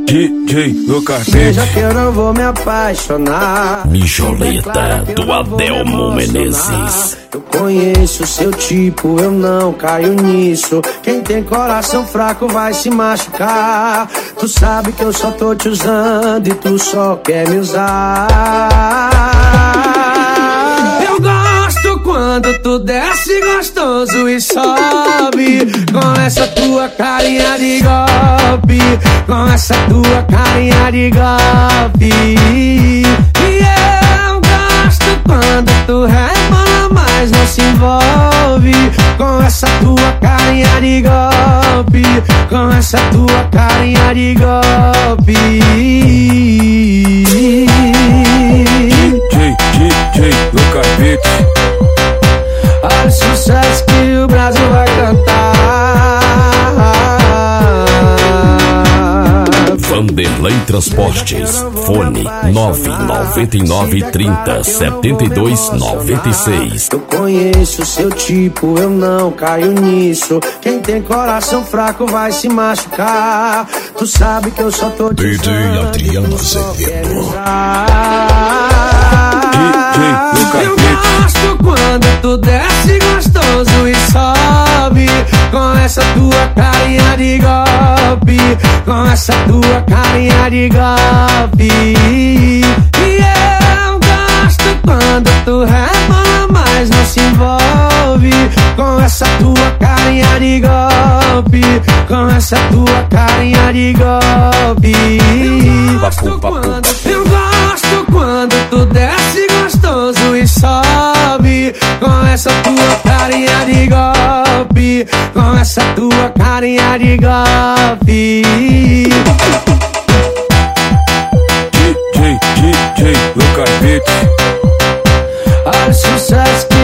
DJ Lucas Veja que eu não vou me apaixonar. Mijoleta do Adelmo Menezes. Eu conheço seu tipo, eu não caio nisso. Quem tem coração fraco vai se machucar. Tu sabe que eu só tô te usando e tu só quer me usar. Eu gosto quando tu desce gostoso e sobe com essa tua carinha de golpe, com essa tua carinha de golpe. E eu gosto quando tu rebola, mas não se envolve com essa tua carinha de golpe, com essa tua carinha de golpe. DJ Lucas Beats. Olha o sucesso que o Brasil vai cantar. Vanderlei Transportes. Fone 999307296. Eu conheço seu tipo, eu não caio nisso. Quem tem coração fraco vai se machucar. Tu sabe que eu só tô te DJ Adriano Azevedo. Eu gosto quando tu desce gostoso e sobe com essa tua carinha de golpe, com essa tua carinha de golpe. E eu gosto quando tu rebola, mas não se envolve com essa tua carinha de golpe, com essa tua carinha de golpe. Eu gosto quando tu desce gostoso e sobe com essa tua carinha de golpe, com essa tua carinha de golpe. DJ Lucas Beats. Olha o sucesso